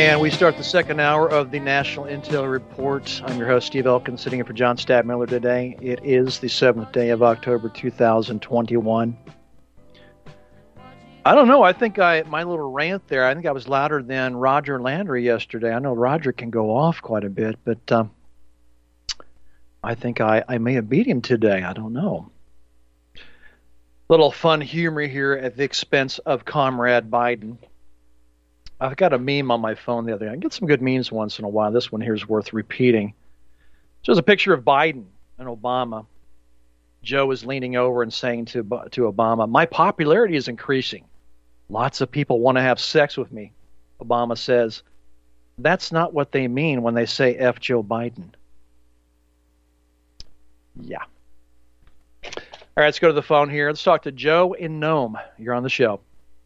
And we start the second hour of the National Intel Report. I'm your host, Steve Elkins, sitting in for John Stadtmiller today. It is the 7th day of October, 2021. I don't know. I think my little rant there, I think I was louder than Roger Landry yesterday. I know Roger can go off quite a bit, but I think I may have beat him today. I don't know. Little fun humor here at the expense of Comrade Biden. I've got a meme on my phone the other day. I get some good memes once in a while. This one here is worth repeating. So there's a picture of Biden and Obama. Joe is leaning over and saying to Obama, "My popularity is increasing. Lots of people want to have sex with me." Obama says, "That's not what they mean when they say F Joe Biden." Yeah. All right, let's go to the phone here. Let's talk to Joe in Nome. You're on the show.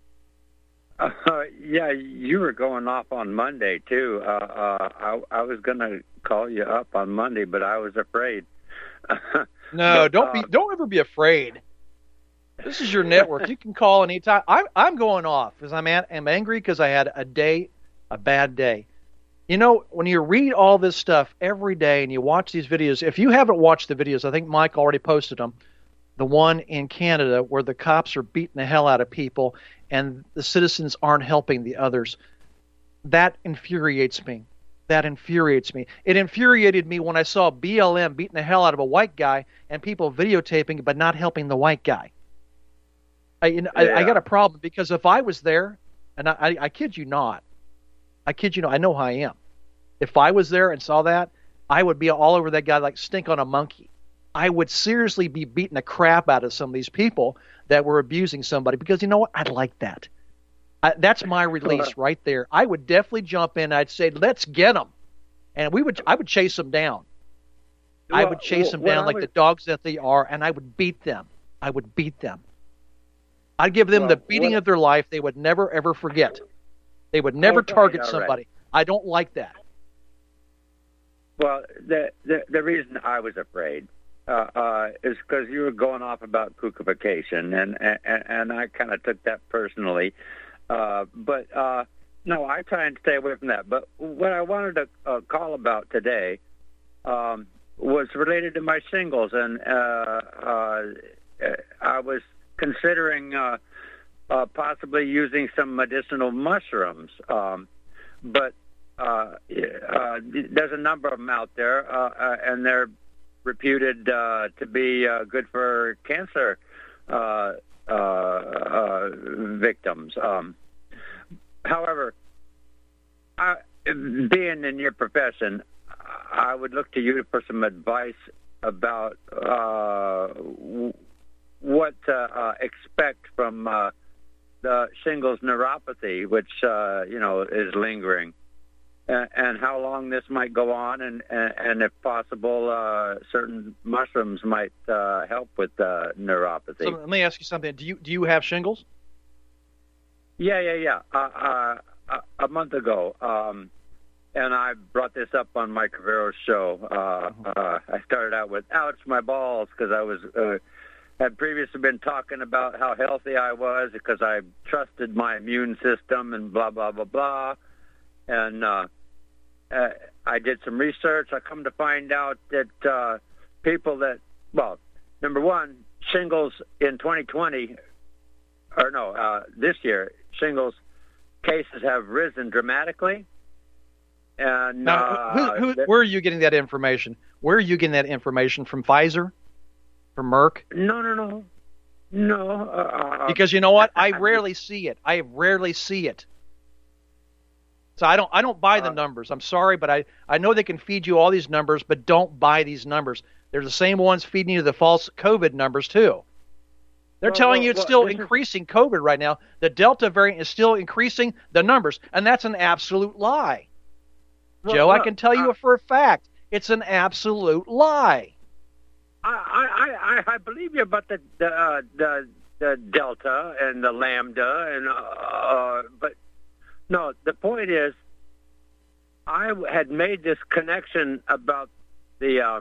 Yeah, you were going off on Monday, too. I was going to call you up on Monday, but I was afraid. No, don't ever be afraid. This is your network. You can call anytime. I'm going off because I'm angry because I had a bad day. You know, when you read all this stuff every day and you watch these videos, if you haven't watched the videos, I think Mike already posted them. The one in Canada where the cops are beating the hell out of people and the citizens aren't helping the others. That infuriates me. That infuriates me. It infuriated me when I saw BLM beating the hell out of a white guy and people videotaping but not helping the white guy. I got a problem because if I was there, and I kid you not, I know how I am. If I was there and saw that, I would be all over that guy like stink on a monkey. I would seriously be beating the crap out of some of these people that were abusing somebody because you know what? I'd like that. That's my release right there. I would definitely jump in. I'd say, let's get them. And I would chase them down. I would chase them down like the dogs that they are, and I would beat them. I'd give them the beating of their life they would never, ever forget. They would never target somebody. Right. I don't like that. Well, the reason I was afraid is because you were going off about kookification, and I kind of took that personally. But no, I try and stay away from that. But what I wanted to call about today was related to my shingles, and I was considering possibly using some medicinal mushrooms. But there's a number of them out there, and they're reputed to be good for cancer victims. However, being in your profession, I would look to you for some advice about what to expect from the shingles neuropathy, which is lingering. And how long this might go on, and if possible, certain mushrooms might help with neuropathy. So let me ask you something. Do you have shingles? Yeah. A month ago, and I brought this up on Mike Rivero's show. I started out with "ouch, my balls" because I was had previously been talking about how healthy I was because I trusted my immune system and blah blah blah blah. And I did some research. I come to find out that people that, well, number one, shingles in 2020, this year, shingles cases have risen dramatically. And now, where are you getting that information? Where are you getting that information? From Pfizer? From Merck? No. Because you know what? I rarely see it. So I don't buy the numbers. I'm sorry, but I know they can feed you all these numbers, but don't buy these numbers. They're the same ones feeding you the false COVID numbers too. They're telling you it's still increasing COVID right now. The Delta variant is still increasing the numbers, and that's an absolute lie. Joe, I can tell you for a fact, it's an absolute lie. I believe you about the Delta and the Lambda, and but. No, the point is, I had made this connection about the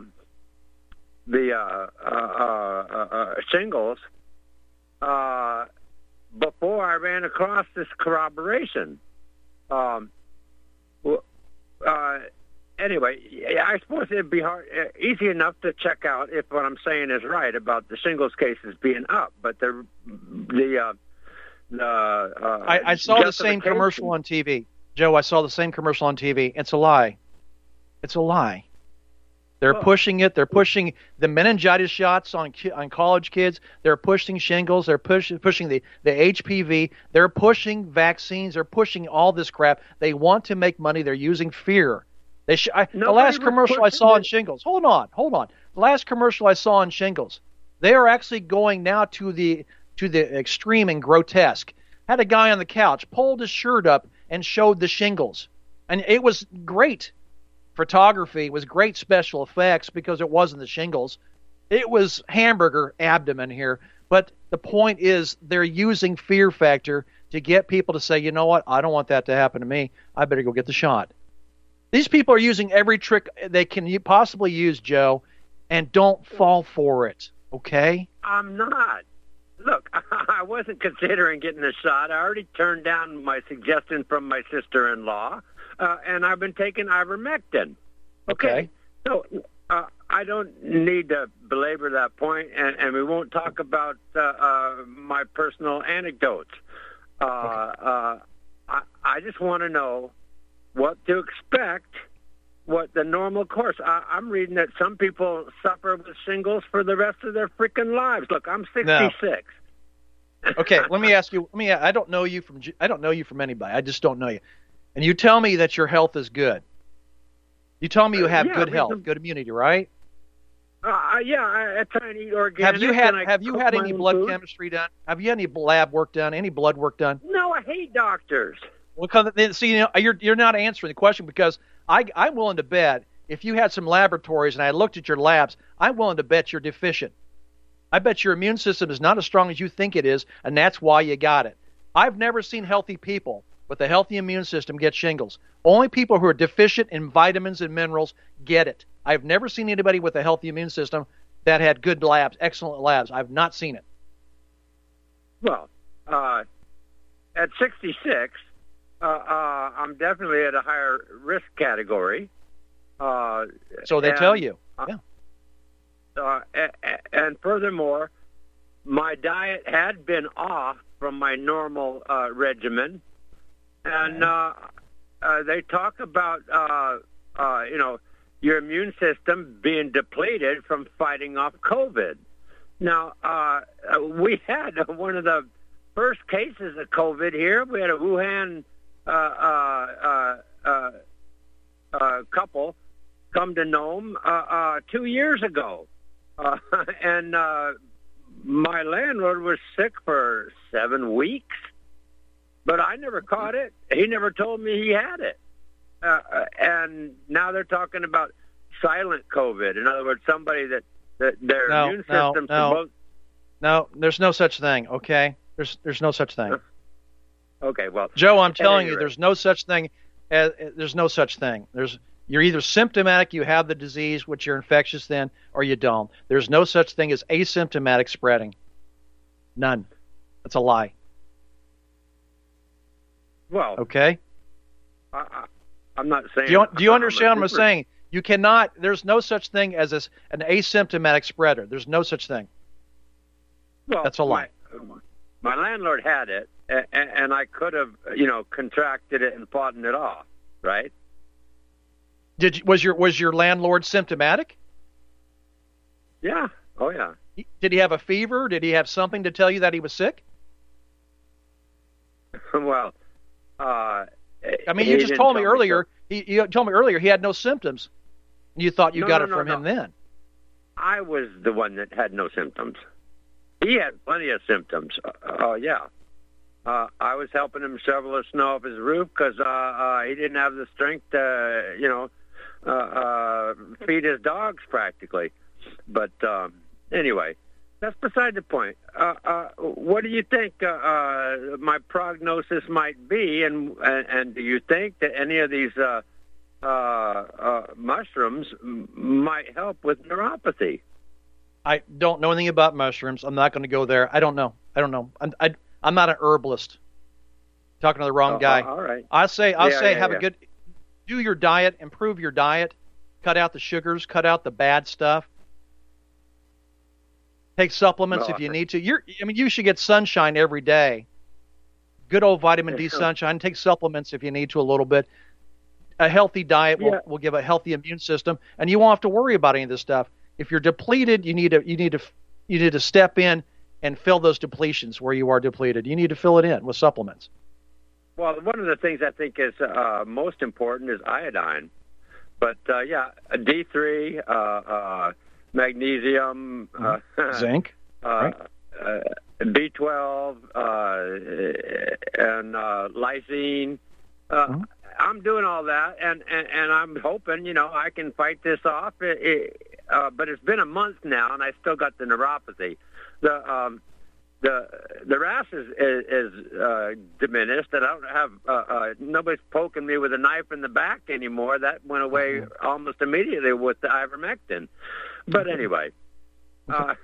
shingles before I ran across this corroboration. anyway, I suppose it'd be easy enough to check out if what I'm saying is right about the shingles cases being up, but I saw the same commercial on TV, Joe. I saw the same commercial on TV. It's a lie. It's a lie. They're pushing it. They're pushing the meningitis shots on college kids. They're pushing shingles. They're pushing the HPV. They're pushing vaccines. They're pushing all this crap. They want to make money. They're using fear. The last commercial I saw on shingles. Hold on. The last commercial I saw on shingles. They are actually going now to the extreme and grotesque. Had a guy on the couch, pulled his shirt up, and showed the shingles, and it was great. Photography was great, special effects, because it wasn't the shingles. It was hamburger abdomen here. But the point is, they're using fear factor to get people to say, you know what, I don't want that to happen to me. I better go get the shot. These people are using every trick they can possibly use, Joe, and don't fall for it, okay? I'm not. Look, I wasn't considering getting a shot. I already turned down my suggestion from my sister-in-law. And I've been taking ivermectin. Okay. So I don't need to belabor that point, and we won't talk about my personal anecdotes. I just want to know what to expect, what the normal course. I'm reading that some people suffer with shingles for the rest of their freaking lives. Look, I'm 66. No. Okay, let me ask you. I don't know you from anybody. I just don't know you. And you tell me that your health is good. You tell me you have good health, good immunity, right? I try and eat organic. Have you had any blood chemistry done? Have you had any lab work done? Any blood work done? No, I hate doctors. Well, see, you're not answering the question, because I'm willing to bet if you had some laboratories and I looked at your labs, I'm willing to bet you're deficient. I bet your immune system is not as strong as you think it is, and that's why you got it. I've never seen healthy people with a healthy immune system get shingles. Only people who are deficient in vitamins and minerals get it. I've never seen anybody with a healthy immune system that had good labs, excellent labs. I've not seen it. Well, at 66, I'm definitely at a higher risk category. So they tell you. Yeah. And furthermore, my diet had been off from my normal regimen. And they talk about, your immune system being depleted from fighting off COVID. Now, we had one of the first cases of COVID here. We had a Wuhan couple come to Nome 2 years ago. And my landlord was sick for 7 weeks. But I never caught it. He never told me he had it. And now they're talking about silent COVID. In other words, somebody that their immune system... No, there's no such thing, okay? There's no such thing. Okay, well... Joe, I'm telling you, there's no such thing. There's no such thing. You're either symptomatic, you have the disease, which you're infectious then, or you don't. There's no such thing as asymptomatic spreading. None. That's a lie. Well, okay. I'm not saying. Do you understand what I'm saying? You cannot. There's no such thing as an asymptomatic spreader. There's no such thing. Well, that's a lie. My landlord had it, and I could have, contracted it and fought it off, right? Was your landlord symptomatic? Yeah. Oh yeah. Did he have a fever? Did he have something to tell you that he was sick? Well. You just told me earlier. You told me earlier he had no symptoms. You thought you got it from him then. I was the one that had no symptoms. He had plenty of symptoms. Yeah. I was helping him shovel the snow off his roof because he didn't have the strength to, feed his dogs practically. But anyway. That's beside the point. What do you think my prognosis might be, and do you think that any of these mushrooms might help with neuropathy? I don't know anything about mushrooms. I'm not going to go there. I don't know. I'm not an herbalist. Talking to the wrong guy. All right. I'll say have a good. do your diet, improve your diet, cut out the sugars, cut out the bad stuff. Take supplements if you need to. You should get sunshine every day. Good old vitamin D sunshine. Take supplements if you need to a little bit. A healthy diet will give a healthy immune system, and you won't have to worry about any of this stuff. If you're depleted, you need to step in and fill those depletions where you are depleted. You need to fill it in with supplements. Well, one of the things I think is most important is iodine. But, D3, magnesium, zinc, right. B12, and lysine. I'm doing all that, and I'm hoping, I can fight this off. But it's been a month now, and I still got the neuropathy. The rash is diminished, and I don't have nobody's poking me with a knife in the back anymore. That went away almost immediately with the ivermectin. But anyway, I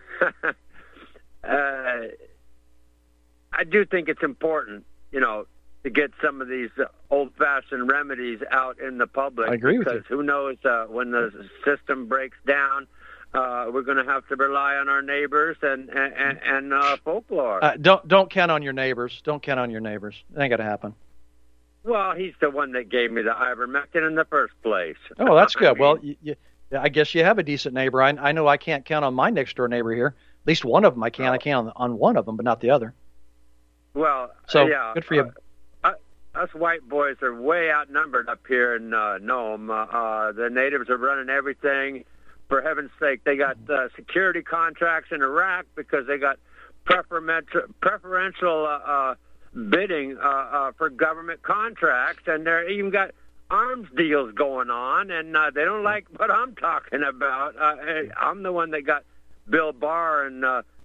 do think it's important, to get some of these old-fashioned remedies out in the public. I agree with you. Because who knows when the system breaks down. We're going to have to rely on our neighbors and folklore. Don't count on your neighbors. Don't count on your neighbors. It ain't going to happen. Well, he's the one that gave me the ivermectin in the first place. Oh, that's good. Well, I guess you have a decent neighbor. I know I can't count on my next door neighbor here. At least one of them I can. I count on one of them, but not the other. Well, so good for you. Us white boys are way outnumbered up here in Nome. The natives are running everything. For heaven's sake, they got security contracts in Iraq because they got preferential bidding for government contracts, and they even got arms deals going on, and they don't like what I'm talking about. I'm the one that got Bill Barr and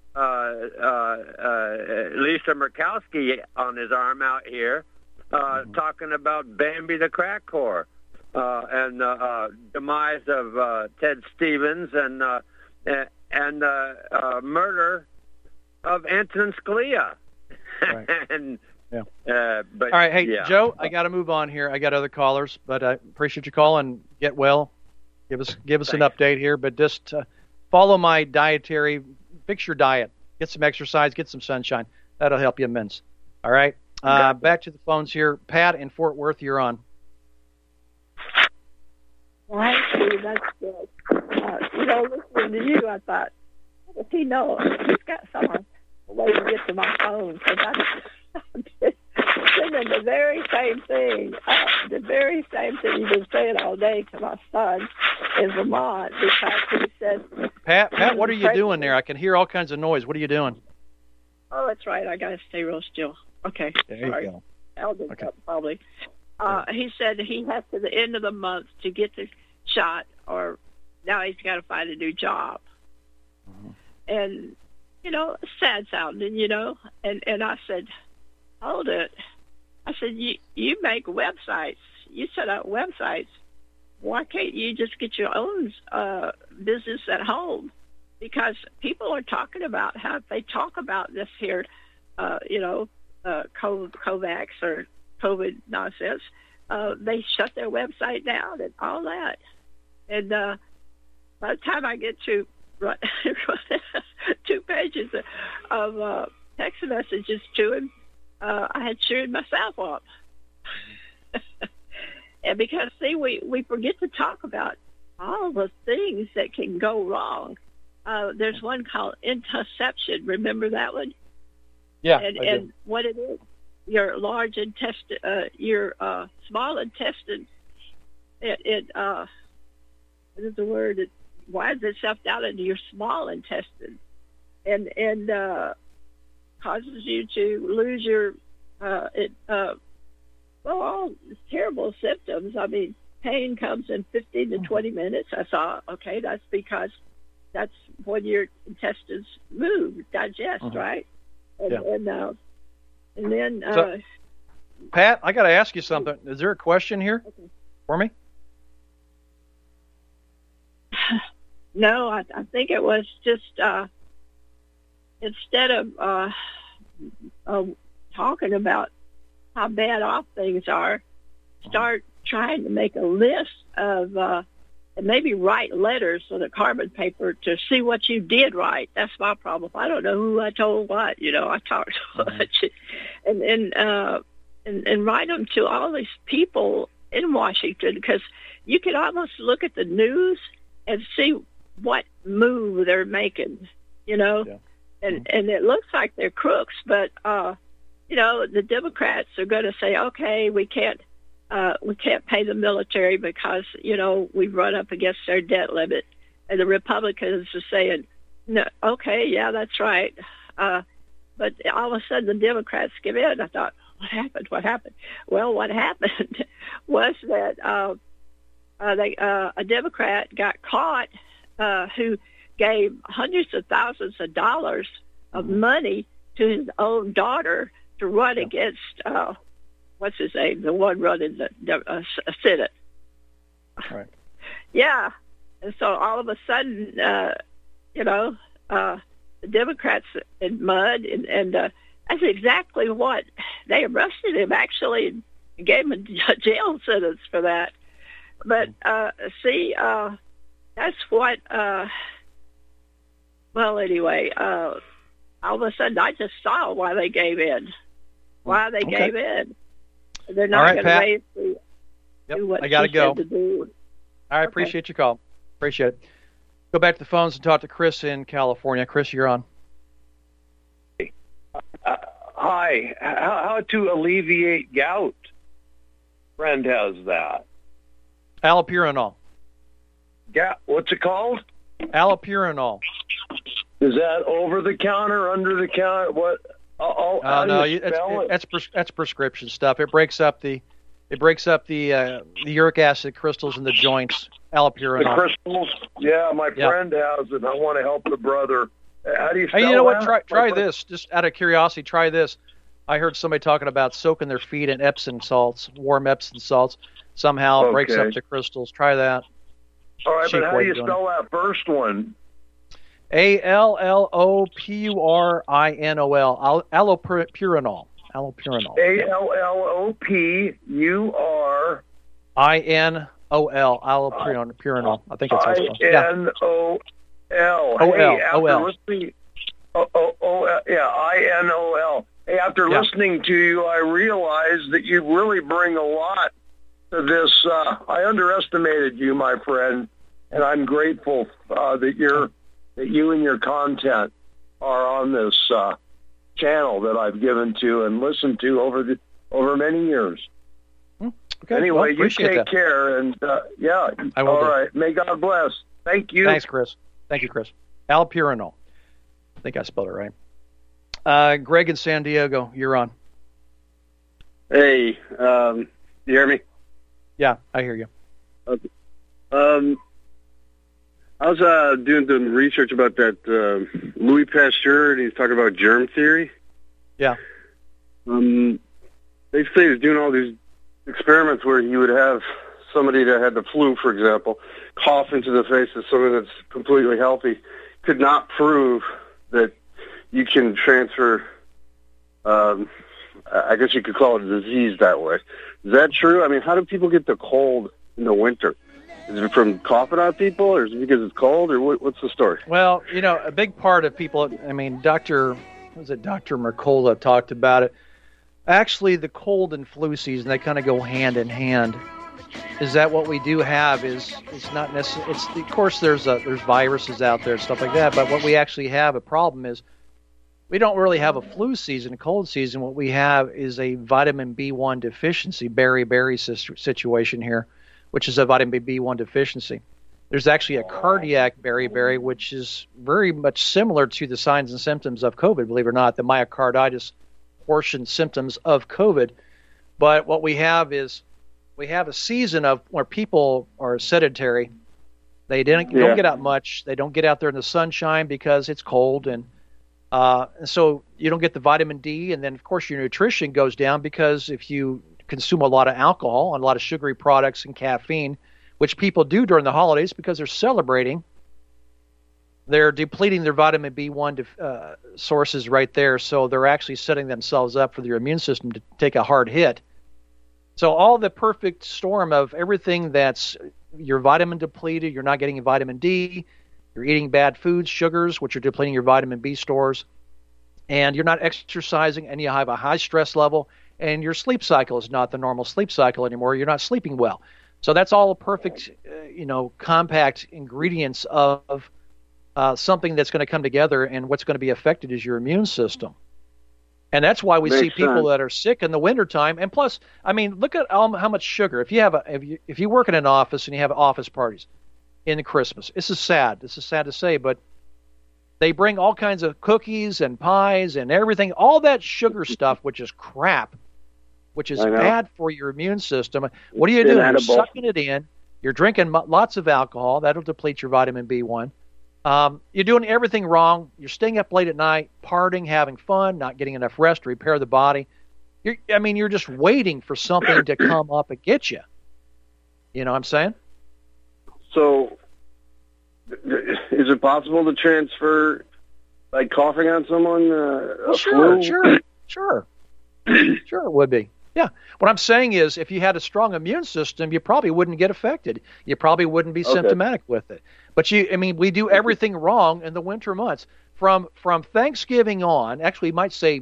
Lisa Murkowski on his arm out here, talking about Bambi the crack whore. And demise of Ted Stevens and murder of Antonin Scalia. Right. But, all right, hey Joe, I got to move on here. I got other callers, but I appreciate you calling. Get well. Give us an update here, but just follow my dietary. Fix your diet. Get some exercise. Get some sunshine. That'll help you immense. All right. Back to the phones here. Pat in Fort Worth, you're on. Well, actually, that's good. Listening to you, I thought, how does he know? He's got some way to get to my phone, because I'm sending the very same thing you've been saying all day to my son in Vermont, because he said... Pat, what are you doing there? I can hear all kinds of noise. What are you doing? Oh, that's right. I got to stay real still. Okay. There sorry. You go. I'll do that probably. He said he has to the end of the month to get the shot, or now he's got to find a new job. Mm-hmm. And, sad sounding, And I said, hold it. I said, you make websites. You set up websites. Why can't you just get your own business at home? Because people are talking about how they talk about this here, COVAX or COVID nonsense. They shut their website down and all that. And by the time I get to 2 pages of text messages to him, I had chewed myself up. And because, see, we forget to talk about all the things that can go wrong. There's one called intussusception. Remember that one? Yeah. And what it is, your large intestine, your small intestine, it what is the word? It winds itself down into your small intestine, and causes you to lose your all terrible symptoms. I mean, pain comes in 15 to 20 minutes. I saw, okay, that's because that's when your intestines move, digest, right? And then, so, Pat, I got to ask you something. Is there a question here for me? No, I think it was just instead of talking about how bad off things are, start trying to make a list of, and maybe write letters on a carbon paper to see what you did right. That's my problem. I don't know who I told what. I talked so much, and write them to all these people in Washington, because you can almost look at the news and see what move they're making. And it looks like they're crooks, but the Democrats are going to say, okay, we can't pay the military because, we've run up against their debt limit. And the Republicans are saying, no, okay, yeah, that's right. But all of a sudden the Democrats give in. I thought, what happened? Well, what happened was that a Democrat got caught who gave hundreds of thousands of dollars of money to his own daughter to run against, what's his name, the one running the Senate. Right. Yeah. And so all of a sudden, the Democrats in mud, and that's exactly what they arrested him, actually, and gave him a jail sentence for that. But that's what. Well, anyway, all of a sudden I just saw why they gave in. Why they gave in. They're not going to wait to do what I got to go. To do. I appreciate your call. Appreciate it. Go back to the phones and talk to Chris in California. Chris, you're on. Hi. How to alleviate gout? Friend has that. Allopurinol. What's it called? Allopurinol. Is that over the counter, under the counter? What? No, that's prescription stuff. It breaks up the uric acid crystals in the joints. Allopurinol. The crystals. Yeah, my friend has it. I want to help the brother. How do you spell Hey, you know that? what? Try this. Just out of curiosity, try this. I heard somebody talking about soaking their feet in Epsom salts, warm Epsom salts. Somehow it breaks up the crystals. Try that. All right, but how do you spell that first one? Allopurinol. Allopurinol. Allopurinol. Allopurinol. Allopurinol. I think it's INOL. INOL. Hey, after listening to you, I realized that you really bring a lot to this. I underestimated you, my friend, and I'm grateful that you and your content are on this channel that I've given to and listened to over many years. Okay. Anyway, you take care, and I will. All right. May God bless. Thank you. Thanks, Chris. Thank you, Chris. Allopurinol. I think I spelled it right. Greg in San Diego, you're on. Hey, you hear me? Yeah, I hear you. Okay. I was doing some research about that Louis Pasteur, and he's talking about germ theory. Yeah. They say he's doing all these experiments where he would have somebody that had the flu, for example, cough into the face of someone that's completely healthy, could not prove that you can transfer, I guess you could call it a disease that way. Is that true? I mean, how do people get the cold in the winter? Is it from coughing on people, or is it because it's cold, or what's the story? Well, a big part of people, Dr. Mercola talked about it. Actually, the cold and flu season, they kind of go hand in hand. Is that what we do have is it's not necessarily, of course there's viruses out there and stuff like that, but what we actually have a problem is we don't really have a flu season, a cold season. What we have is a vitamin B1 deficiency, beriberi situation here, which is a vitamin B1 deficiency. There's actually a cardiac beriberi, which is very much similar to the signs and symptoms of COVID, believe it or not, the myocarditis portion symptoms of COVID. But what we have is we have a season of where people are sedentary. They don't get out much. They don't get out there in the sunshine because it's cold, and so you don't get the vitamin D. And then, of course, your nutrition goes down because if you consume a lot of alcohol and a lot of sugary products and caffeine, which people do during the holidays because they're celebrating, they're depleting their vitamin B1 sources right there. So they're actually setting themselves up for their immune system to take a hard hit. So all the perfect storm of everything that's you're vitamin depleted, you're not getting vitamin D, you're eating bad foods, sugars, which are depleting your vitamin B stores, and you're not exercising, and you have a high stress level, and your sleep cycle is not the normal sleep cycle anymore. You're not sleeping well. So that's all perfect, compact ingredients of something that's going to come together, and what's going to be affected is your immune system. And that's why we see people that are sick in the wintertime. And plus, I mean, look at how much sugar. If you work in an office and you have office parties in Christmas, this is sad. This is sad to say, but they bring all kinds of cookies and pies and everything, all that sugar stuff, which is crap, which is bad for your immune system. What are you doing? You're sucking it in. You're drinking lots of alcohol. That'll deplete your vitamin B1. You're doing everything wrong. You're staying up late at night, partying, having fun, not getting enough rest to repair the body. You're just waiting for something to come up and get you. You know what I'm saying? So, is it possible to transfer, like coughing on someone, Sure. flu? Sure, it would be. Yeah. What I'm saying is, if you had a strong immune system, you probably wouldn't get affected. You probably wouldn't be symptomatic with it. But we do everything wrong in the winter months. From Thanksgiving on, actually, you might say,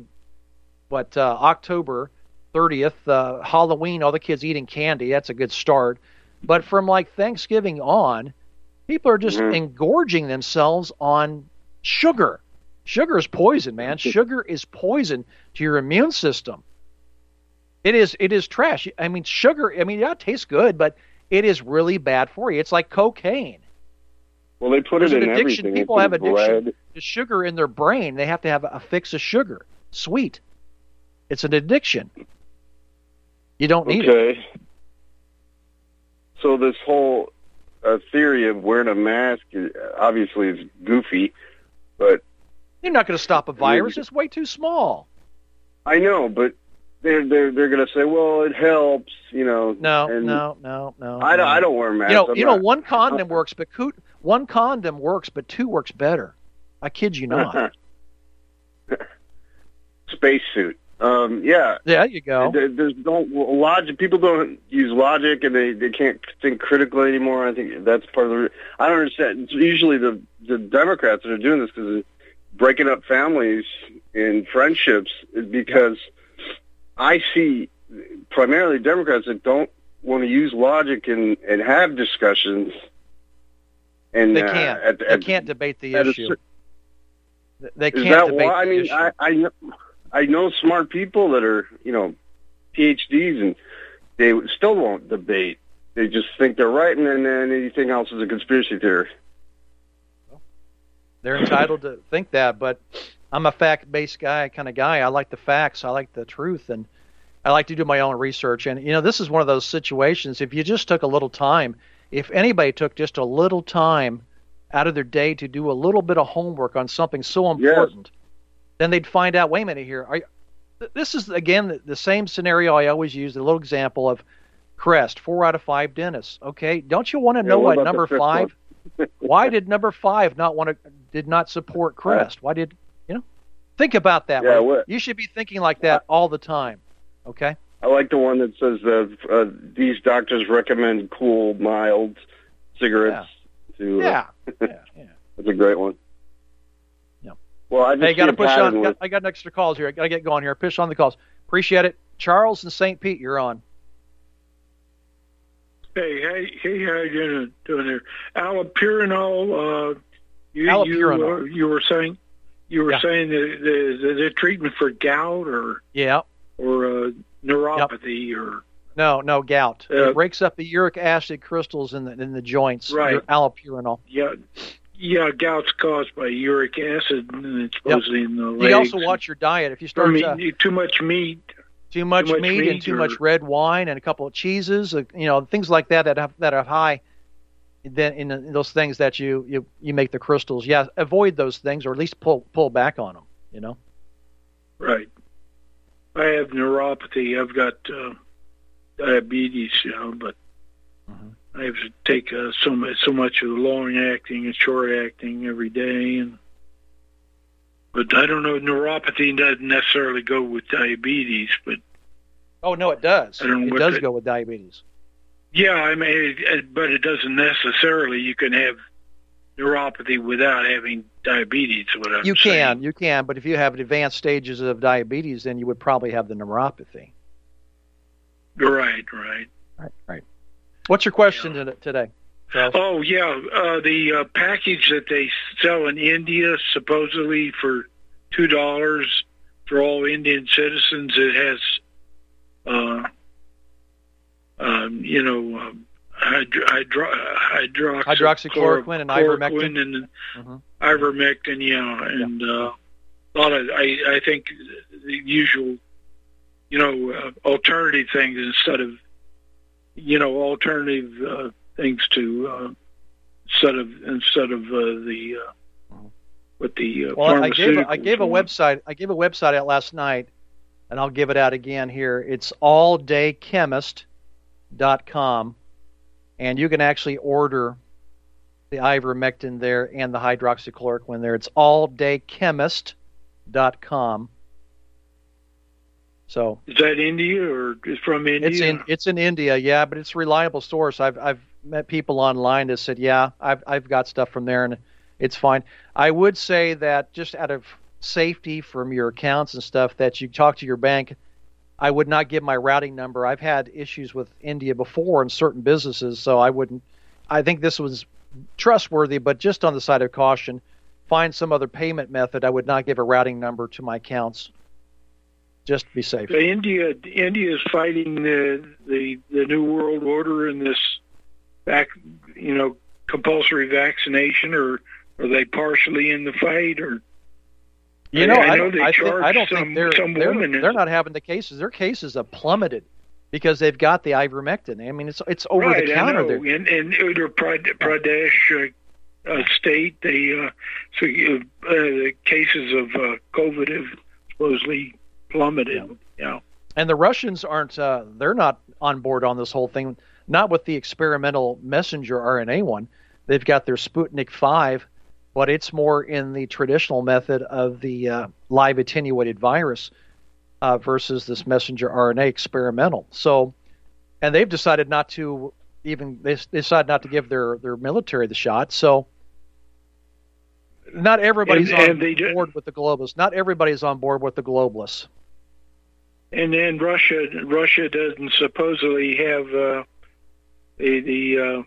October 30th, Halloween, all the kids eating candy. That's a good start. But from like Thanksgiving on, people are just engorging themselves on sugar. Sugar is poison, man. Sugar is poison to your immune system. It is trash. I mean, sugar, it tastes good, but it is really bad for you. It's like cocaine. Well, they put it in addiction. everything. People have addiction to sugar in their brain. They have to have a fix of sugar. Sweet. It's an addiction. You don't need it. So this whole theory of wearing a mask obviously is goofy, but you're not going to stop a virus. It's way too small. I know, but they're going to say, well, it helps, No. I don't wear masks. One condom works, but one condom works, but two works better. I kid you not. Spacesuit. Yeah. There you go. There's logic. People don't use logic, and they can't think critically anymore. I think that's part of the. I don't understand. It's usually the Democrats that are doing this because they're breaking up families and friendships. Because I see primarily Democrats that don't want to use logic and have discussions. And they can't. They can't debate the issue. They can't debate the issue. I know smart people that are, PhDs, and they still won't debate. They just think they're right, and then anything else is a conspiracy theory. They're entitled to think that, but I'm a fact-based kind of guy. I like the facts. I like the truth, and I like to do my own research. And, this is one of those situations, if you just took a little time, if anybody took just a little time out of their day to do a little bit of homework on something so important, then they'd find out, wait a minute here. This is, again, the same scenario I always use, the little example of Crest, 4 out of 5 dentists. Okay, don't you want to know why number 5? Why did number 5 did not support Crest? Why did, think about that. Yeah, you should be thinking like that all the time, okay? I like the one that says these doctors recommend cool, mild cigarettes. That's a great one. Well, I just got to push on. I got an extra calls here. I got to get going here. Push on the calls. Appreciate it. Charles in St. Pete, you're on. Hey, how you doing there? Allopurinol. Allopurinol. You were saying the treatment for gout or neuropathy or no gout. It breaks up the uric acid crystals in the joints. Right. Allopurinol. Yeah, gout's caused by uric acid, and it's supposedly in the legs. You also watch your diet. If you start too much meat, too much meat and too much red wine and a couple of cheeses, things like that have high. Then in those things that you make the crystals, avoid those things or at least pull back on them. Right. I have neuropathy. I've got diabetes, but. Mm-hmm. I have to take so much of the long-acting and short-acting every day, but I don't know. Neuropathy doesn't necessarily go with diabetes, but Oh, no, it does. I don't know It does go with diabetes. Yeah, I mean, but it doesn't necessarily. You can have neuropathy without having diabetes. What I'm saying. You can, but if you have advanced stages of diabetes, then you would probably have the neuropathy. Right. Right. What's your question today, Charles? Oh, yeah, the package that they sell in India, supposedly for $2 for all Indian citizens, it has, hydroxychloroquine and ivermectin. And ivermectin, and I think the usual, alternative things instead of, alternative things to instead of the with the pharmaceuticals. I gave a website out last night, and I'll give it out again here. It's alldaychemist.com, and you can actually order the ivermectin there and the hydroxychloroquine there. It's alldaychemist.com. So is that India or is from India? It's in India, yeah, but it's a reliable source. I've met people online that said, yeah, I've got stuff from there and it's fine. I would say that just out of safety from your accounts and stuff, that you talk to your bank. I would not give my routing number. I've had issues with India before in certain businesses, so I wouldn't. I think this was trustworthy, but just on the side of caution, find some other payment method. I would not give a routing number to my accounts. Just to be safe. India is fighting the New World Order in this compulsory vaccination, or are they partially in the fight? Or I don't think they're not having the cases. Their cases have plummeted because they've got the ivermectin. I mean, it's over the counter there. In Uttar Pradesh state, the cases of COVID have supposedly plummeted. Yeah. And the Russians aren't. They're not on board on this whole thing. Not with the experimental messenger RNA one. They've got their Sputnik 5, but it's more in the traditional method of the live attenuated virus versus this messenger RNA experimental. So, and they've decided not to even. They decided not to give their military the shot. So. Not everybody's on board with the globalists. Not everybody's on board with the globalists. And then Russia doesn't supposedly have the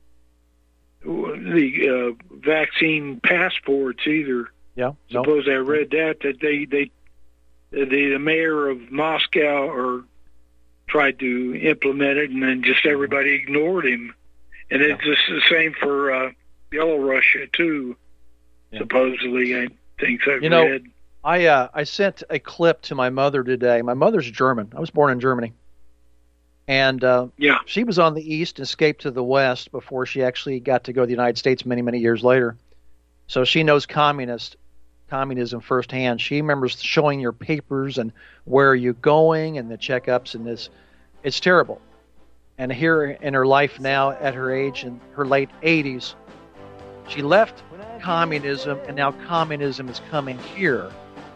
vaccine passports either. Yeah. Suppose I read that the mayor of Moscow tried to implement it, and then just everybody ignored him. And it's just the same for Belarus too. Yeah. Supposedly, I think I've read. I sent a clip to my mother today. My mother's German. I was born in Germany. And she was on the East and escaped to the West before she actually got to go to the United States many, many years later. So she knows communism firsthand. She remembers showing your papers and where are you going and the checkups and this. It's terrible. And here in her life now, at her age, in her late 80s, she left communism, and now communism is coming here.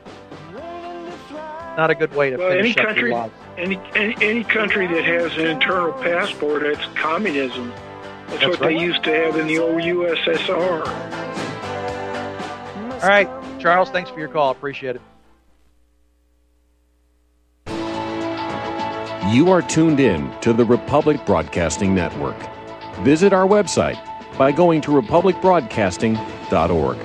Not a good way to finish up your life. Any country that has an internal passport, that's communism. That's what they used to have in the old USSR. All right, Charles, thanks for your call. Appreciate it. You are tuned in to the Republic Broadcasting Network. Visit our website by going to republicbroadcasting.org.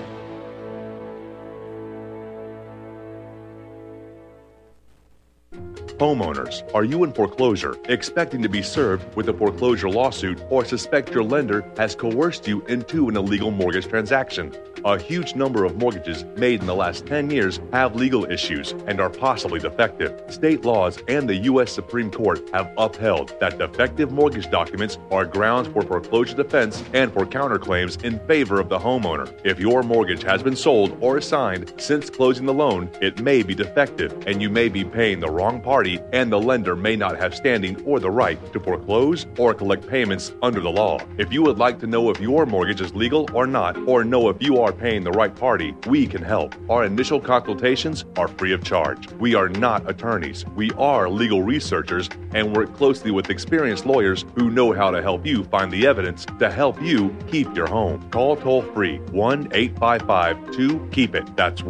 Homeowners, are you in foreclosure, expecting to be served with a foreclosure lawsuit, or suspect your lender has coerced you into an illegal mortgage transaction? A huge number of mortgages made in the last 10 years have legal issues and are possibly defective. State laws and the U.S. Supreme Court have upheld that defective mortgage documents are grounds for foreclosure defense and for counterclaims in favor of the homeowner. If your mortgage has been sold or assigned since closing the loan, it may be defective and you may be paying the wrong party party, and the lender may not have standing or the right to foreclose or collect payments under the law. If you would like to know if your mortgage is legal or not, or know if you are paying the right party, we can help. Our initial consultations are free of charge. We are not attorneys. We are legal researchers and work closely with experienced lawyers who know how to help you find the evidence to help you keep your home. Call toll-free 1-855-2-KEEP-IT. That's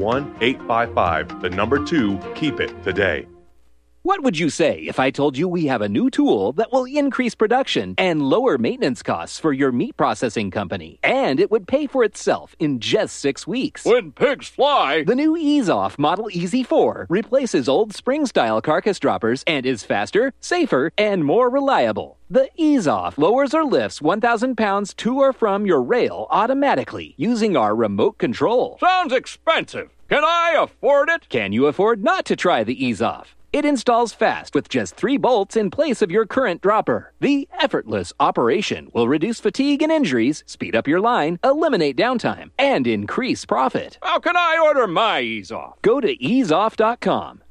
1-855-2-KEEP-IT today. What would you say if I told you we have a new tool that will increase production and lower maintenance costs for your meat processing company? And it would pay for itself in just 6 weeks. When pigs fly! The new Ease-Off Model Easy 4 replaces old spring-style carcass droppers and is faster, safer, and more reliable. The Ease-Off lowers or lifts 1,000 pounds to or from your rail automatically using our remote control. Sounds expensive. Can I afford it? Can you afford not to try the Ease-Off? It installs fast with just 3 bolts in place of your current dropper. The effortless operation will reduce fatigue and injuries, speed up your line, eliminate downtime, and increase profit. How can I order my Ease-Off? Go to easeoff.com,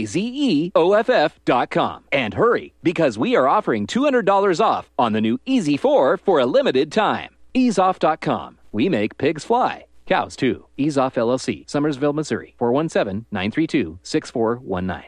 EAZEOFF.com, and hurry, because we are offering $200 off on the new Easy 4 for a limited time. Easeoff.com. We make pigs fly. Cows, too. Ease-Off LLC, Summersville, Missouri, 417-932-6419.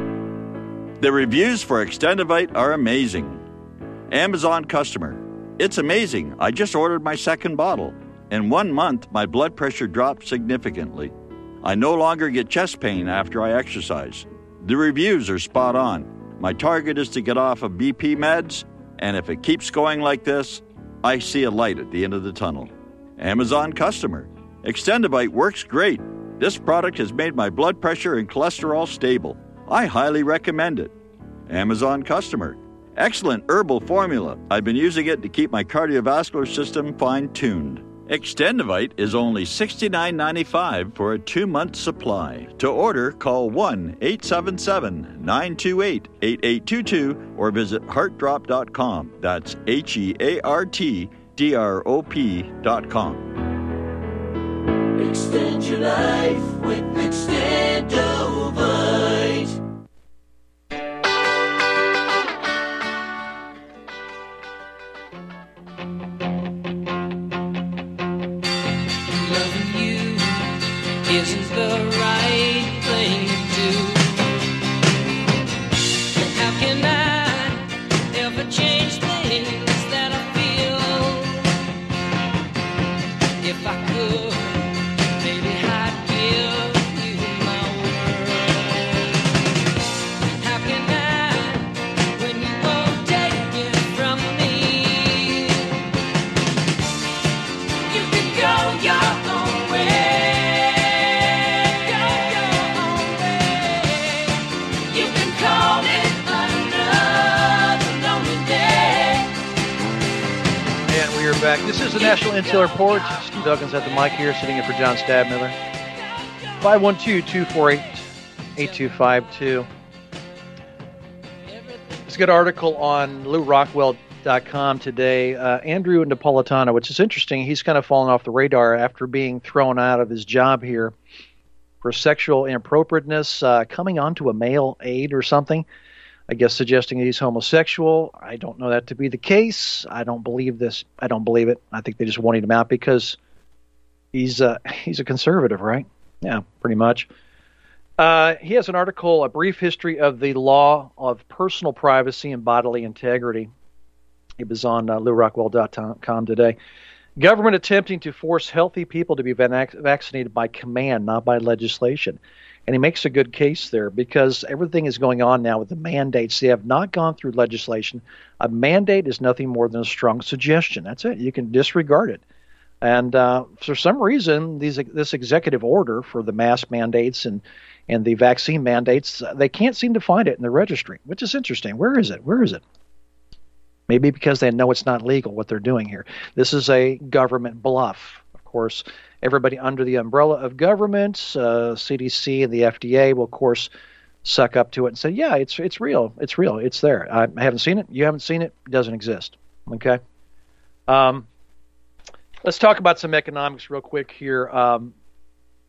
The reviews for Extendivite are amazing. Amazon customer. It's amazing. I just ordered my second bottle. In 1 month, my blood pressure dropped significantly. I no longer get chest pain after I exercise. The reviews are spot on. My target is to get off of BP meds, and if it keeps going like this, I see a light at the end of the tunnel. Amazon customer. Extendivite works great. This product has made my blood pressure and cholesterol stable. I highly recommend it. Amazon customer. Excellent herbal formula. I've been using it to keep my cardiovascular system fine-tuned. Extendivite is only $69.95 for a 2-month supply. To order, call 1-877-928-8822 or visit heartdrop.com. That's HEARTDROP.com. Extend your life with Extendovite. Loving you isn't the right thing to do. How can I ever change things that I feel? If I could, maybe I'd give you my word. How can I, when you won't take it from me? You can go your own way. Go your own way. You can call it another lonely day. And we are back. This is the National Intel Report. Steve Duggins at the mic here, sitting in for John Stabmiller. 512-248-8252. It's a good article on LouRockwell.com today. Andrew Napolitano, which is interesting. He's kind of fallen off the radar after being thrown out of his job here for sexual inappropriateness, coming onto a male aide or something. I guess suggesting he's homosexual. I don't know that to be the case. I don't believe this. I don't believe it. I think they just wanted him out because he's a conservative, right? Yeah, pretty much. He has an article, A Brief History of the Law of Personal Privacy and Bodily Integrity. It was on LouRockwell.com today. Government attempting to force healthy people to be vaccinated by command, not by legislation. And he makes a good case there because everything is going on now with the mandates. They have not gone through legislation. A mandate is nothing more than a strong suggestion. That's it. You can disregard it. And for some reason, this executive order for the mask mandates and the vaccine mandates, they can't seem to find it in the registry, which is interesting. Where is it? Where is it? Maybe because they know it's not legal what they're doing here. This is a government bluff. Of course, everybody under the umbrella of government, CDC and the FDA will, of course, suck up to it and say, yeah, it's real. It's real. It's there. I haven't seen it. You haven't seen it. It doesn't exist. Okay? Let's talk about some economics real quick here.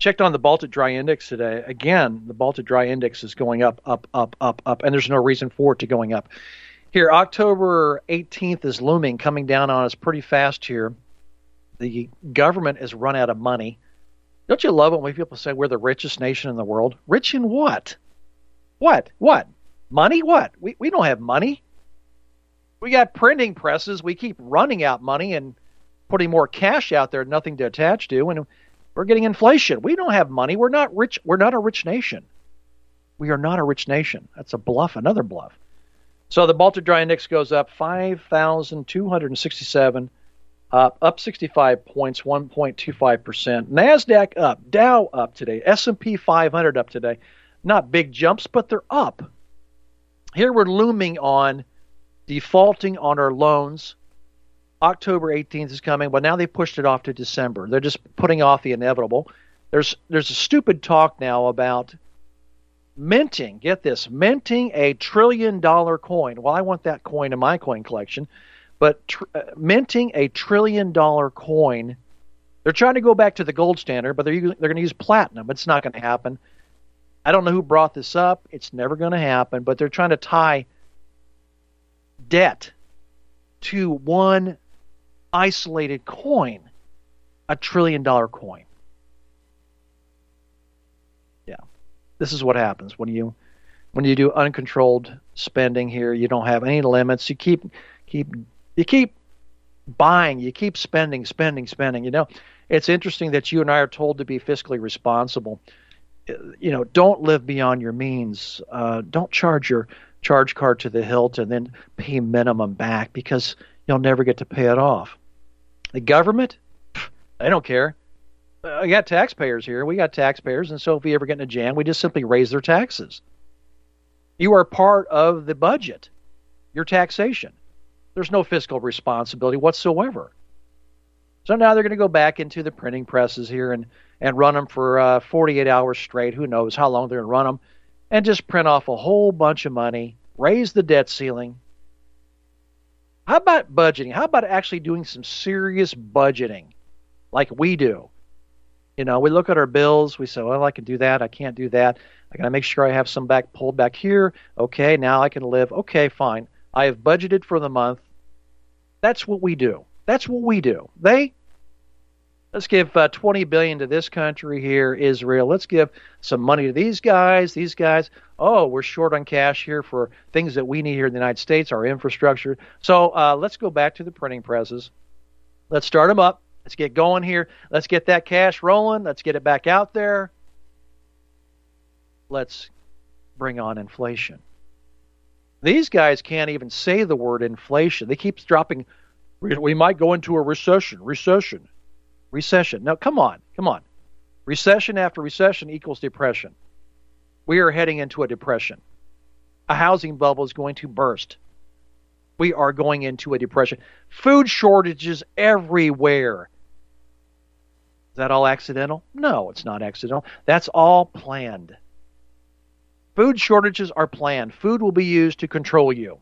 Checked on the Baltic Dry Index today. Again, the Baltic Dry Index is going up, and there's no reason for it to going up. Here, October 18th is looming, coming down on us pretty fast here. The government has run out of money. Don't you love it when people say we're the richest nation in the world? Rich in what? What? Money? What? We don't have money. We got printing presses. We keep running out money and putting more cash out there, nothing to attach to, and we're getting inflation. We don't have money. We're not rich. We're not a rich nation. We are not a rich nation. That's a bluff, another bluff. So the Baltic Dry Index goes up 5,267, up 65 points, 1.25%. NASDAQ up, Dow up today, S&P 500 up today. Not big jumps, but they're up. Here we're looming on defaulting on our loans. October 18th is coming, but now they pushed it off to December. They're just putting off the inevitable. There's a stupid talk now about minting, get this, minting a $1 trillion coin. Well, I want that coin in my coin collection, but minting a $1 trillion coin, they're trying to go back to the gold standard, but they're going to use platinum. It's not going to happen. I don't know who brought this up. It's never going to happen, but they're trying to tie debt to one isolated coin, a $1 trillion coin. Yeah, this is what happens when you do uncontrolled spending here. You don't have any limits. You keep buying. You keep spending. You know, it's interesting that you and I are told to be fiscally responsible. You know, don't live beyond your means. Don't charge your charge card to the hilt and then pay minimum back, because you'll never get to pay it off. The government, they don't care. I got taxpayers here. We got taxpayers, and so if we ever get in a jam, we just simply raise their taxes. You are part of the budget, your taxation. There's no fiscal responsibility whatsoever. So now they're going to go back into the printing presses here and run them for 48 hours straight. Who knows how long they're going to run them, and just print off a whole bunch of money, raise the debt ceiling. How about budgeting? How about actually doing some serious budgeting like we do? You know, we look at our bills. We say, well, I can do that. I can't do that. I got to make sure I have some pulled back here. Okay, now I can live. Okay, fine. I have budgeted for the month. That's what we do. Let's give $20 billion to this country here, Israel. Let's give some money to these guys. Oh, we're short on cash here for things that we need here in the United States, our infrastructure. So let's go back to the printing presses. Let's start them up. Let's get going here. Let's get that cash rolling. Let's get it back out there. Let's bring on inflation. These guys can't even say the word inflation. They keep dropping. We might go into a recession. No, come on. Recession after recession equals depression. We are heading into a depression. A housing bubble is going to burst. We are going into a depression. Food shortages everywhere. Is that all accidental? No, it's not accidental. That's all planned. Food shortages are planned. Food will be used to control you.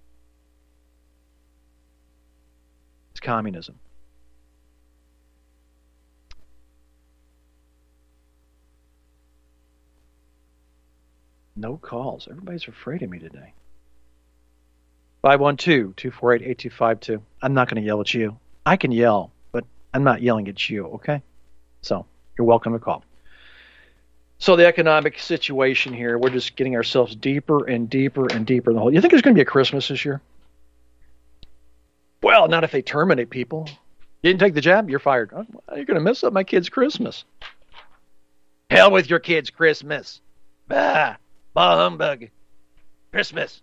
It's communism. No calls. Everybody's afraid of me today. 512-248-8252. I'm not going to yell at you. I can yell, but I'm not yelling at you, okay? So you're welcome to call. So the economic situation here, we're just getting ourselves deeper and deeper and deeper in the hole. You think there's going to be a Christmas this year? Well, not if they terminate people. You didn't take the jab, you're fired. Oh, you're going to mess up my kid's Christmas. Hell with your kid's Christmas. Bah humbug. Christmas.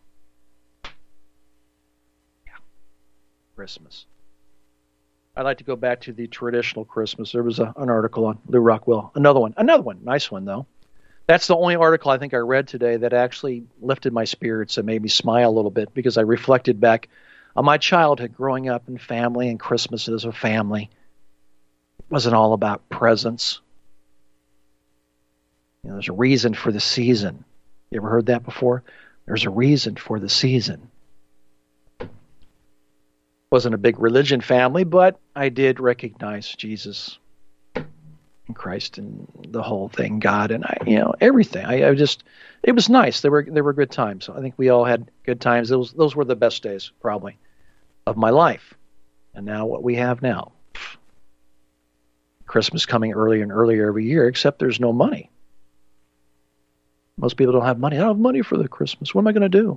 Yeah. Christmas. I'd like to go back to the traditional Christmas. There was an article on Lou Rockwell. Another one. Nice one, though. That's the only article I think I read today that actually lifted my spirits and made me smile a little bit, because I reflected back on my childhood growing up in family and Christmas as a family. It wasn't all about presents. You know, there's a reason for the season. You ever heard that before? There's a reason for the season. Wasn't a big religion family, but I did recognize Jesus. and Christ and the whole thing, God, and everything. I just, it was nice. They were good times. I think we all had good times. Those were the best days, probably, of my life. And now what we have now, Christmas coming earlier and earlier every year, except there's no money. Most people don't have money. I don't have money for the Christmas. What am I going to do?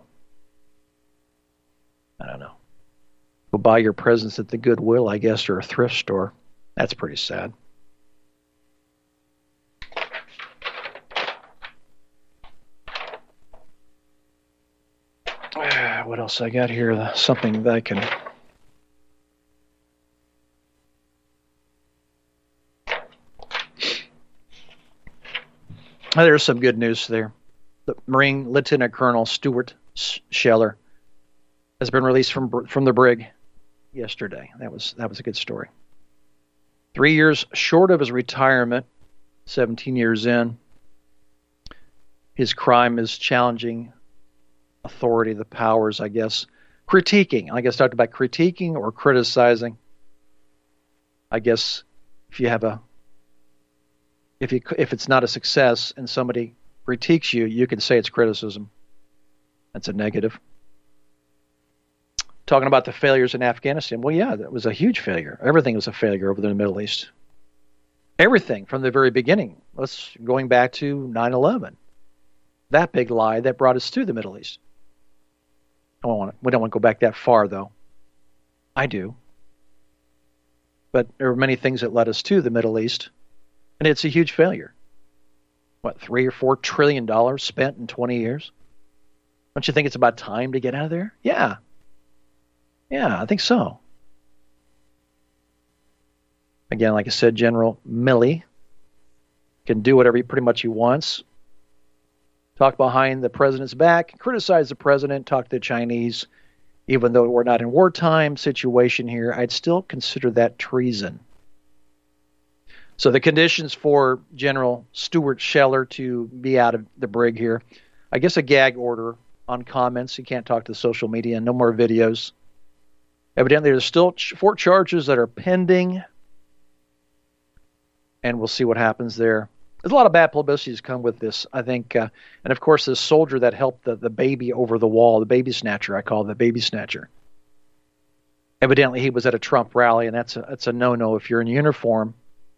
I don't know. Go buy your presents at the Goodwill, I guess, or a thrift store. That's pretty sad. What else I got here? Something that I can... There's some good news there. The Marine Lieutenant Colonel Stuart Scheller has been released from the brig yesterday. That was a good story. 3 years short of his retirement, 17 years in. His crime is challenging authority, the powers, I guess. Critiquing. I guess talked about critiquing or criticizing. I guess if it's not a success and somebody critiques you, you can say it's criticism. That's a negative. Talking about the failures in Afghanistan. Well, yeah, that was a huge failure. Everything was a failure over there in the Middle East. Everything from the very beginning. Going back to 9/11. That big lie that brought us to the Middle East. We don't want to go back that far, though. I do. But there were many things that led us to the Middle East. And it's a huge failure. What, $3 or $4 trillion spent in 20 years? Don't you think it's about time to get out of there? Yeah. Yeah, I think so. Again, like I said, General Milley can do whatever pretty much he wants. Talk behind the president's back, criticize the president, talk to the Chinese. Even though we're not in wartime situation here, I'd still consider that treason. So the conditions for General Stuart Scheller to be out of the brig here, I guess a gag order on comments. You can't talk to social media, no more videos. Evidently, there's still 4 charges that are pending, and we'll see what happens there. There's a lot of bad publicity has come with this, I think. And, of course, this soldier that helped the baby over the wall, the baby snatcher, I call it the baby snatcher. Evidently, he was at a Trump rally, and that's a no-no if you're in uniform.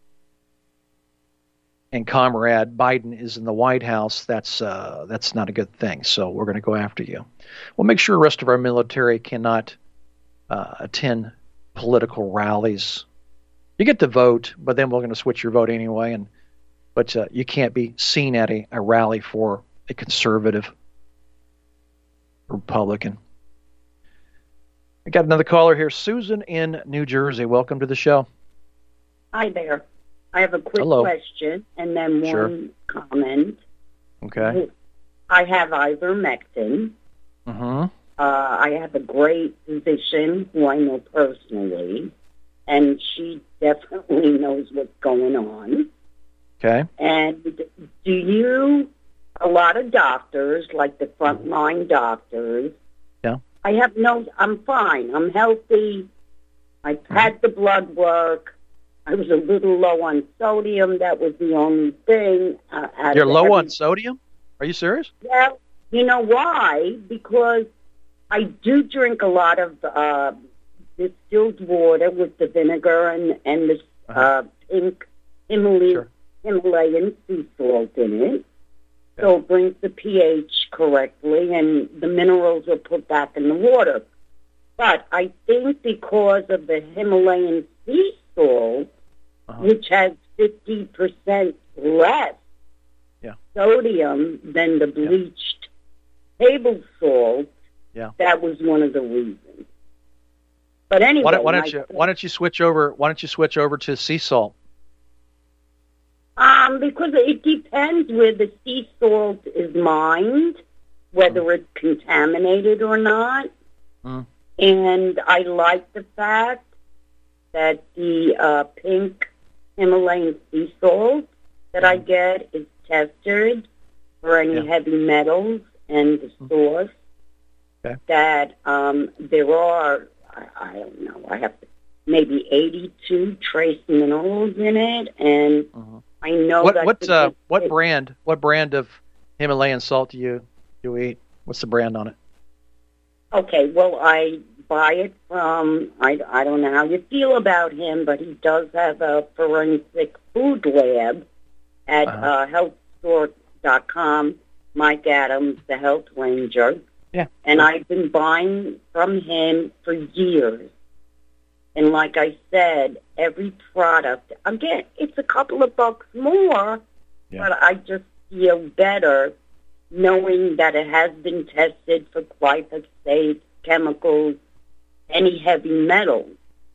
And Comrade Biden is in the White House. That's not a good thing. So we're going to go after you. We'll make sure the rest of our military cannot attend political rallies. You get to vote, but then we're going to switch your vote anyway. But you can't be seen at a rally for a conservative Republican. I got another caller here, Susan in New Jersey. Welcome to the show. Hi there. I have a quick Hello. question and then one comment. Okay. I have ivermectin. Mm-hmm. I have a great physician who I know personally, and she definitely knows what's going on. Okay. And a lot of doctors, like the frontline doctors, yeah. I'm fine. I'm healthy. I've had the blood work. I was a little low on sodium. That was the only thing. You're low on sodium? Are you serious? Well, you know why? Because I do drink a lot of distilled water with the vinegar and the pink Himalayan sea salt in it. So it brings the pH correctly, and the minerals are put back in the water. But I think because of the Himalayan sea salt, which has 50% less sodium than the bleached table salt, that was one of the reasons. But anyway, why don't you switch over? Why don't you switch over to sea salt? Because it depends where the sea salt is mined, whether it's contaminated or not. And I like the fact that the pink Himalayan sea salt that I get is tested for any heavy metals and the source that there are, I don't know, I have to maybe 82 trace minerals in it, and I know what brand of Himalayan salt do you eat? What's the brand on it? Okay, well, I buy it from, I don't know how you feel about him, but he does have a forensic food lab at healthstore.com, Mike Adams, the Health Ranger. Yeah. And I've been buying from him for years. And like I said, every product, again, it's a couple of bucks more, but I just feel better knowing that it has been tested for glyphosate, chemicals, any heavy metals.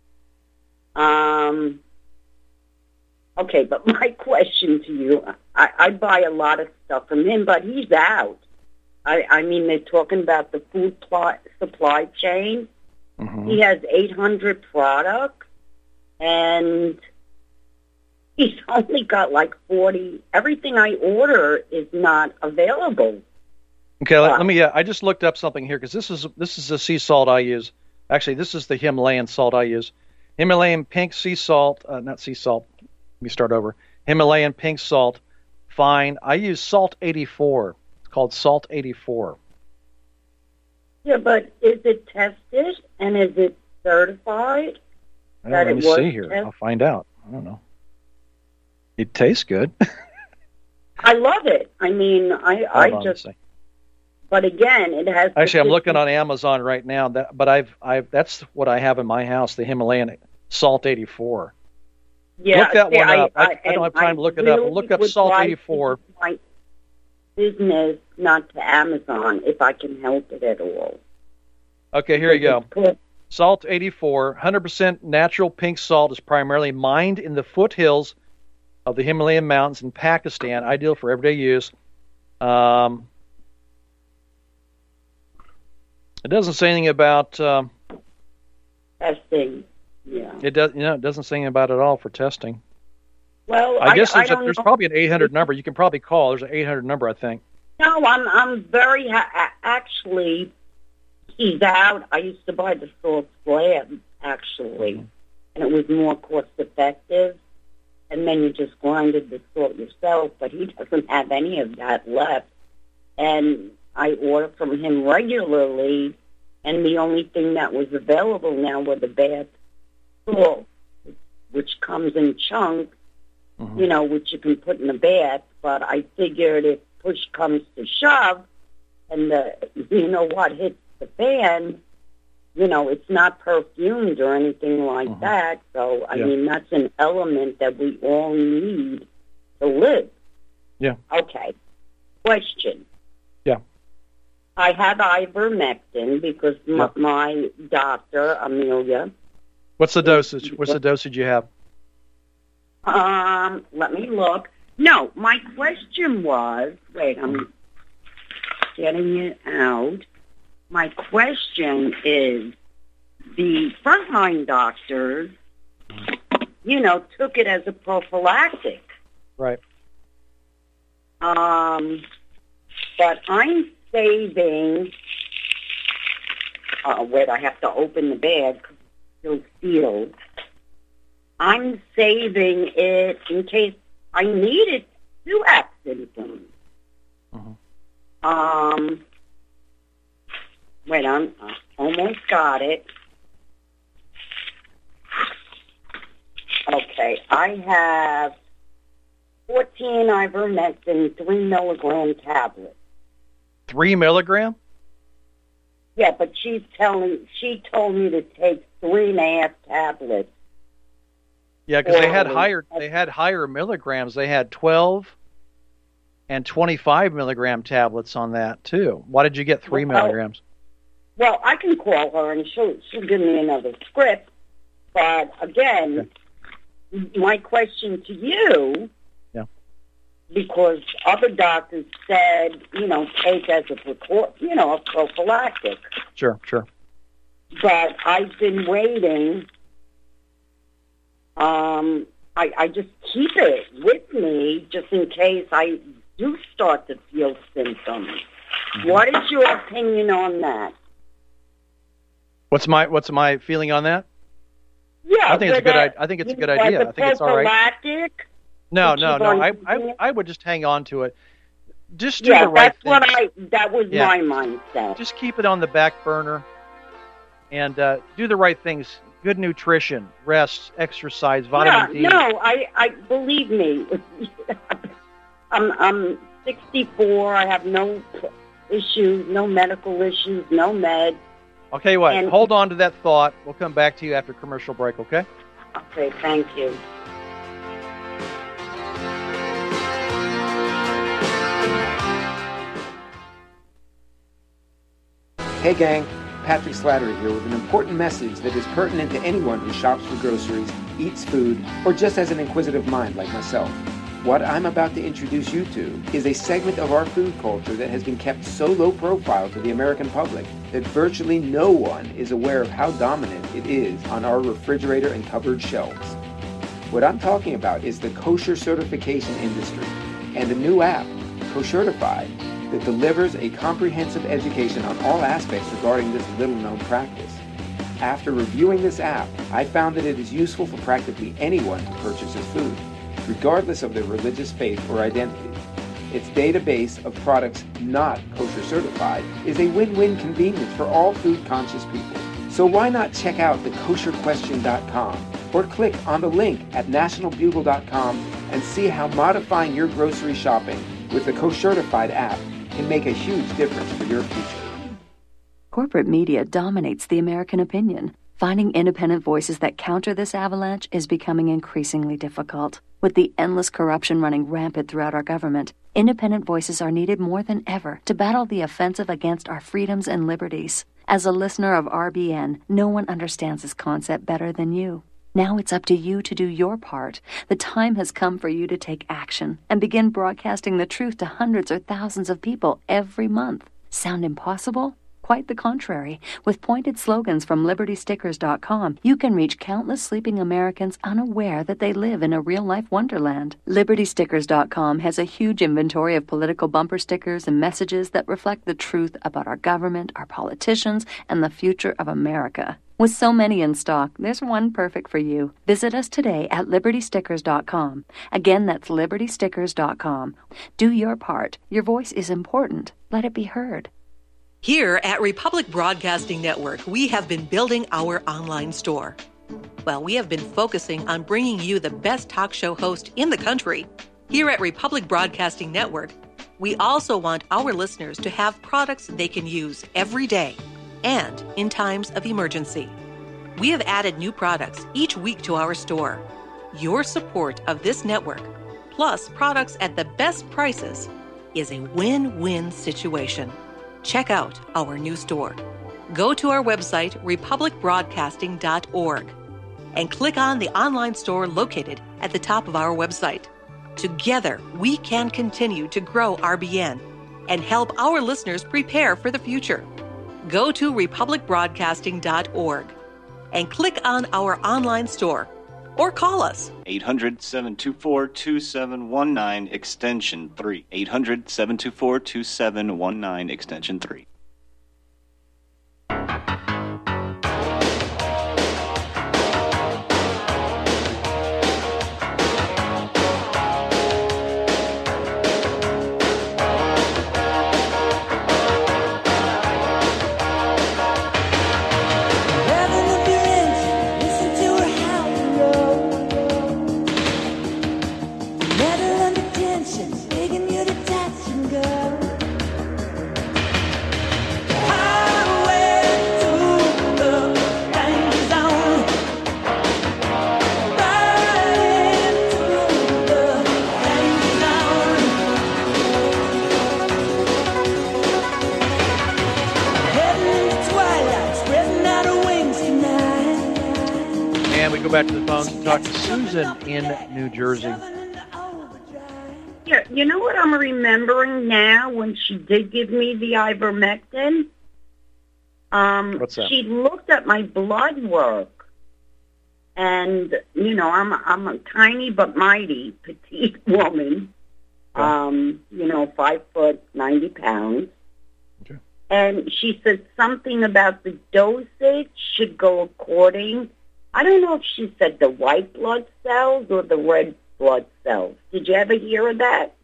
Okay, but my question to you, I buy a lot of stuff from him, but he's out. I mean, they're talking about the food supply chain. He has 800 products, and he's only got like 40. Everything I order is not available. Okay, let me. I just looked up something here because this is the sea salt I use. Actually, this is the Himalayan salt I use. Himalayan pink sea salt, not sea salt. Let me start over. Himalayan pink salt, fine. I use Salt 84. It's called Salt 84. Yeah, but is it tested and is it certified? Let me see here. I'll find out. I don't know. It tastes good. I love it. I mean, I just. But again, it has. Actually, I'm looking on Amazon right now. But that's what I have in my house. The Himalayan Salt 84. Yeah, look that one up. I don't have time to look it up. Look up Salt 84. My business, not to Amazon, if I can help it at all. Okay, here you go. Salt 84, 100% natural pink salt, is primarily mined in the foothills of the Himalayan mountains in Pakistan, ideal for everyday use. It doesn't say anything about testing. Yeah. It does. It doesn't say anything about it at all for testing. Well, I guess there's probably an 800 number you can probably call. There's an 800 number, I think. No, I'm very actually. He's out. I used to buy the salt slab actually, and it was more cost effective. And then you just grinded the salt yourself, but he doesn't have any of that left. And I order from him regularly, and the only thing that was available now were the bath salt, which comes in chunks, which you can put in a bath. But I figured if push comes to shove, and hits the fan, it's not perfumed or anything like that. So, I mean, that's an element that we all need to live. Yeah. Okay. Question. Yeah. I have ivermectin because my doctor, Amelia. What's the dosage? What's the dosage you have? Let me look. No, my question was, wait, I'm getting it out. My question is, the frontline doctors, took it as a prophylactic. Right. But I'm saving, wait, I have to open the bag because it's still sealed. I'm saving it in case I need it to have symptoms. Wait, I almost got it. Okay, I have 14 ivermectin 3 milligram tablets. 3 milligram? Yeah, but she told me to take 3.5 tablets. Yeah, because they had higher milligrams. They had 12 and 25 milligram tablets on that too. Why did you get 3 milligrams? Well, I can call her and she'll give me another script. But again, my question to you, because other doctors said, take as a prophylactic. Sure. But I've been waiting. I just keep it with me just in case I do start to feel symptoms. What is your opinion on that? What's my feeling on that? Yeah, I think it's a good. I think it's a good idea. I think it's all right. Prophylactic. No. I would just hang on to it. Just do the right thing. That was my mindset. Just keep it on the back burner, and do the right things. Good nutrition, rest, exercise, vitamin D. No, I believe me. I'm 64. I have no issues, no medical issues, no meds. Okay, hold on to that thought. We'll come back to you after commercial break, okay? Okay, thank you. Hey gang, Patrick Slattery here with an important message that is pertinent to anyone who shops for groceries, eats food, or just has an inquisitive mind like myself. What I'm about to introduce you to is a segment of our food culture that has been kept so low profile to the American public that virtually no one is aware of how dominant it is on our refrigerator and cupboard shelves. What I'm talking about is the kosher certification industry and a new app, Koshertified, that delivers a comprehensive education on all aspects regarding this little-known practice. After reviewing this app, I found that it is useful for practically anyone who purchases food, regardless of their religious faith or identity. Its database of products not kosher certified is a win-win convenience for all food-conscious people. So why not check out the kosherquestion.com or click on the link at nationalbugle.com and see how modifying your grocery shopping with the Koshertified app can make a huge difference for your future. Corporate media dominates the American opinion. Finding independent voices that counter this avalanche is becoming increasingly difficult. With the endless corruption running rampant throughout our government, independent voices are needed more than ever to battle the offensive against our freedoms and liberties. As a listener of RBN, no one understands this concept better than you. Now it's up to you to do your part. The time has come for you to take action and begin broadcasting the truth to hundreds or thousands of people every month. Sound impossible? Quite the contrary. With pointed slogans from LibertyStickers.com, you can reach countless sleeping Americans unaware that they live in a real-life wonderland. LibertyStickers.com has a huge inventory of political bumper stickers and messages that reflect the truth about our government, our politicians, and the future of America. With so many in stock, there's one perfect for you. Visit us today at LibertyStickers.com. Again, that's LibertyStickers.com. Do your part. Your voice is important. Let it be heard. Here at Republic Broadcasting Network, we have been building our online store. Well, we have been focusing on bringing you the best talk show host in the country. Here at Republic Broadcasting Network, we also want our listeners to have products they can use every day and in times of emergency. We have added new products each week to our store. Your support of this network, plus products at the best prices, is a win-win situation. Check out our new store. Go to our website, republicbroadcasting.org, and click on the online store located at the top of our website. Together, we can continue to grow RBN and help our listeners prepare for the future. Go to republicbroadcasting.org and click on our online store or call us. 800-724-2719, extension 3. 800-724-2719, extension 3. Back to the phone to talk to Susan in New Jersey. Yeah, you know what I'm remembering now when she did give me the ivermectin? What's that? She looked at my blood work, and you know I'm a tiny but mighty petite woman. 5 foot 90 pounds. Okay. And she said something about the dosage should go according I don't know if she said the white blood cells or the red blood cells. Did you ever hear of that?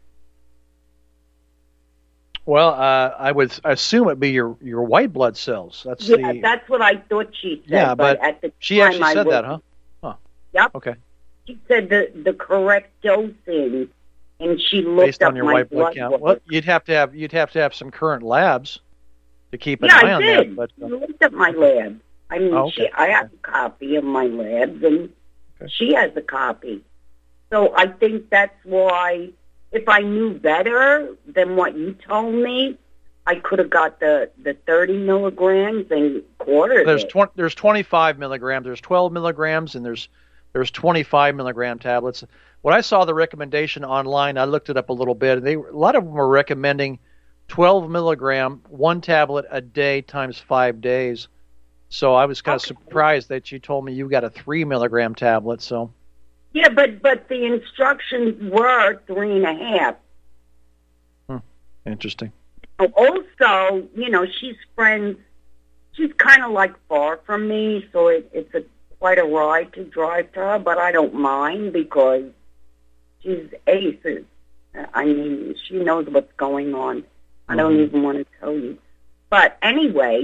Well, I would assume it'd be your white blood cells. That's that's what I thought she said. Yeah, but at the she time actually said that, huh? Yep. Okay. She said the correct dosing, and she looked Based up on your my white blood count. work. Well, you'd have to have some current labs to keep an Yeah, eye I on did. that. But I looked at my lab. I mean, okay. I have a copy of my labs, and she has a copy. So I think that's why, if I knew better than what you told me, I could have got the 30 milligrams and quartered it. There's 25 milligrams, there's 12 milligrams, and there's 25 milligram tablets. When I saw the recommendation online, I looked it up a little bit, and a lot of them were recommending 12 milligram, one tablet a day times 5 days. So I was kind of surprised that you told me you got a 3 milligram tablet. So Yeah, but the instructions were 3.5. Interesting. Also, she's friends. She's kind of like far from me, so it's quite a ride to drive to her, but I don't mind because she's aces. I mean, she knows what's going on. I don't even want to tell you. But anyway,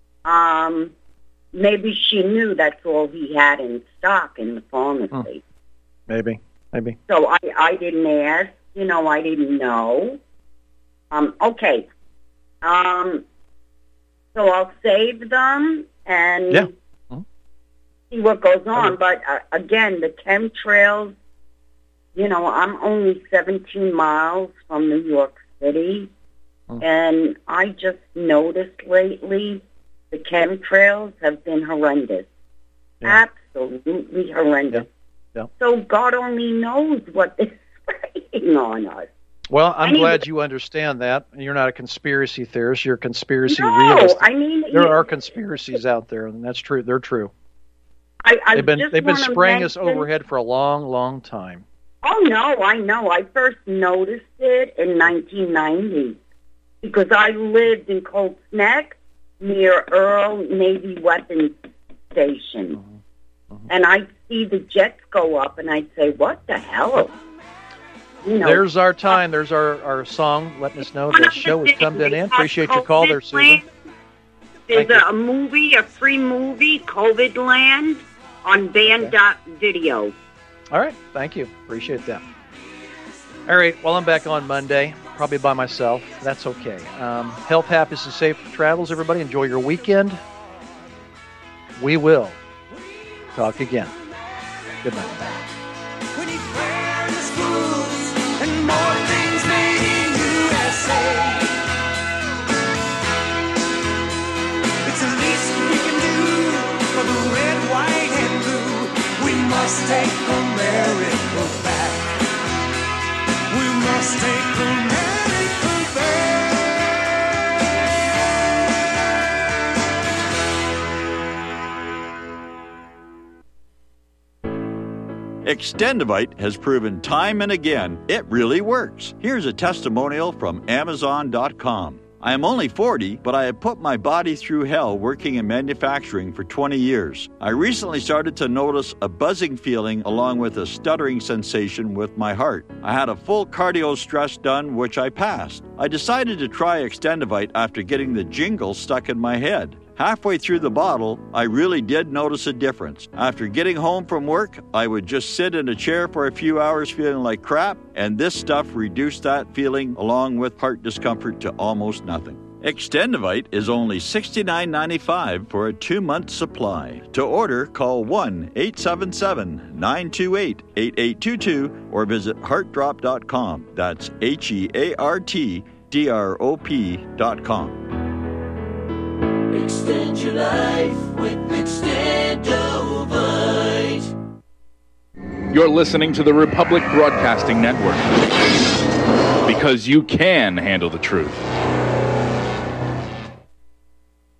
maybe she knew that's all he had in stock in the pharmacy. Maybe. So I didn't ask. I didn't know. Okay. So I'll save them and see what goes on. But again, the chemtrails, I'm only 17 miles from New York City. And I just noticed lately the chemtrails have been horrendous. Absolutely horrendous. So God only knows what is spraying on us. Well, I'm glad you understand that. You're not a conspiracy theorist. You're a conspiracy No, realist. I mean, there are conspiracies out there, and that's true. They're true. They've been spraying us overhead for a long, long time. Oh, no, I know. I first noticed it in 1990 because I lived in Colts Neck near Earl Navy Weapons Station. And I'd see the jets go up, and I'd say, what the hell? There's our time. There's our song letting us know the show has come to an end. Appreciate your call there, Susan. There's a free movie, COVID Land, on Band.video. All right. Thank you. Appreciate that. All right. Well, I'm back on Monday, probably by myself. That's okay. Health, happiness, and safe travels, everybody. Enjoy your weekend. We will talk again. Good night. And more things made in USA. It's the least we can do for the red, white, and blue. We must take America back. We must take America back. Extendivite has proven time and again it really works. Here's a testimonial from Amazon.com. I am only 40, but I have put my body through hell working in manufacturing for 20 years. I recently started to notice a buzzing feeling along with a stuttering sensation with my heart. I had a full cardio stress done, which I passed. I decided to try Extendivite after getting the jingle stuck in my head. Halfway through the bottle, I really did notice a difference. After getting home from work, I would just sit in a chair for a few hours feeling like crap, and this stuff reduced that feeling along with heart discomfort to almost nothing. Extendivite is only $69.95 for a 2-month supply. To order, call 1-877-928-8822 or visit heartdrop.com. That's HEARTDROP.com. Extend your life with Extendovite. You're listening to the Republic Broadcasting Network because you can handle the truth.